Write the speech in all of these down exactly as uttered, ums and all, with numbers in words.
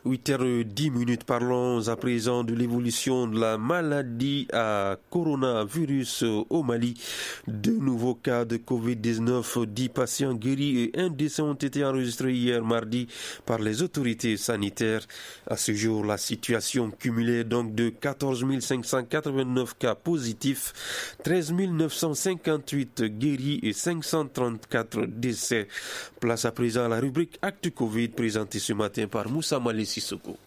huit heures dix minutes, parlons à présent de l'évolution de la maladie à coronavirus au Mali. De nouveaux cas de covid dix-neuf, dix patients guéris et un décès ont été enregistrés hier mardi par les autorités sanitaires. À ce jour, la situation cumulée est donc de quatorze mille cinq cent quatre-vingt-neuf cas positifs, treize mille neuf cent cinquante-huit guéris et cinq cent trente-quatre décès. Place à présent à la rubrique Actu Covid présentée ce matin par Moussa Malé Sissoko.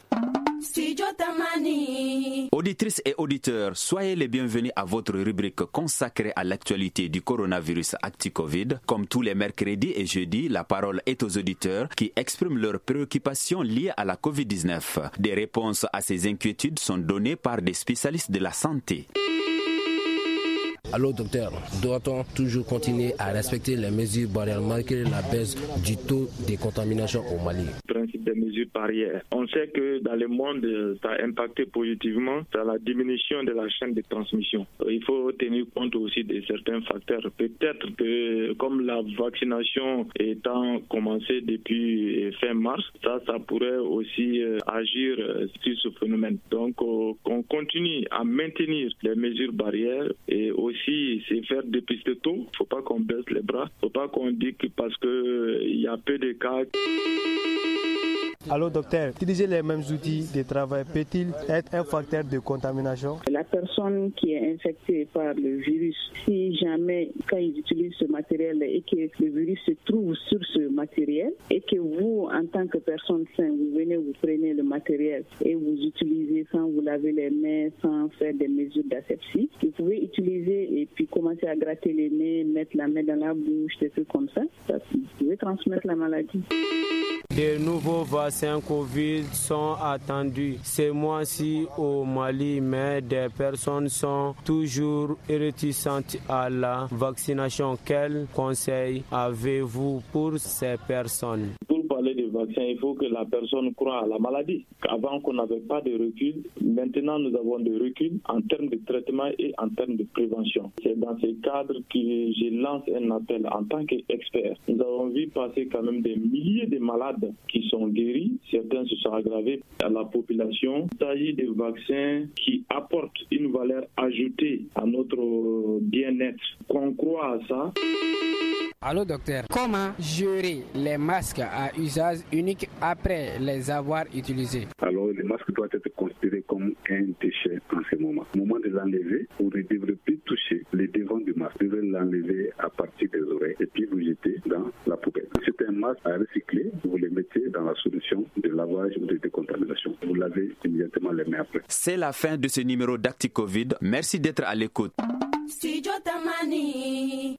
Auditrices et auditeurs, soyez les bienvenus à votre rubrique consacrée à l'actualité du coronavirus Actu Covid. Comme tous les mercredis et jeudis, la parole est aux auditeurs qui expriment leurs préoccupations liées à la covid dix-neuf. Des réponses à ces inquiétudes sont données par des spécialistes de la santé. Allô docteur, doit-on toujours continuer à respecter les mesures barrières malgré la baisse du taux de contamination au Mali? Principe des mesures barrières. On sait que dans le monde, ça a impacté positivement sur la diminution de la chaîne de transmission. Il faut tenir compte aussi de certains facteurs. Peut-être que comme la vaccination étant commencée depuis fin mars, ça, ça pourrait aussi agir sur ce phénomène. Donc, on continue à maintenir les mesures barrières et aussi si c'est faire dépister tôt, il ne faut pas qu'on baisse les bras, il ne faut pas qu'on dise que parce qu'il y a peu de cas. Allô docteur, utiliser les mêmes outils de travail peut-il être un facteur de contamination? La personne qui est infectée par le virus, si jamais quand ils utilisent ce matériel et que le virus se trouve sur ce matériel et que vous, en tant que personne saine, vous venez, vous prenez le matériel et vous utilisez sans vous laver les mains, sans faire des mesures d'asepsie, vous pouvez utiliser et puis commencer à gratter les mains, mettre la main dans la bouche, des trucs comme ça. ça vous pouvez transmettre la maladie. De nouveaux vaccins Covid sont attendus ce mois-ci au Mali, mais des personnes sont toujours réticentes à la vaccination. Quel conseil avez-vous pour ces personnes? Pour parler de vaccins, il faut que la personne croie à la maladie. Avant qu'on n'avait pas de recul, maintenant nous avons de recul en termes de traitement et en termes de prévention. C'est dans ce cadre que je lance un appel en tant qu'expert. Nous avons vu passer quand même des milliers de malades qui sont guéris, certains se sont aggravés à la population. Il s'agit de vaccins qui apportent une valeur ajoutée à notre bien-être. Qu'on croit à ça. Allô docteur, comment gérer les masques à usage unique après les avoir utilisés? Alors le masque doit être considéré comme un déchet en ce moment. Au moment de l'enlever, vous ne devrez plus toucher les devants du masque. Vous devez l'enlever à partir des oreilles et puis vous jetez dans la poubelle. C'est un masque à recycler, vous le mettez dans la solution de lavage ou de décontamination. Vous lavez immédiatement les mains après. C'est la fin de ce numéro d'Actu Covid. Merci d'être à l'écoute.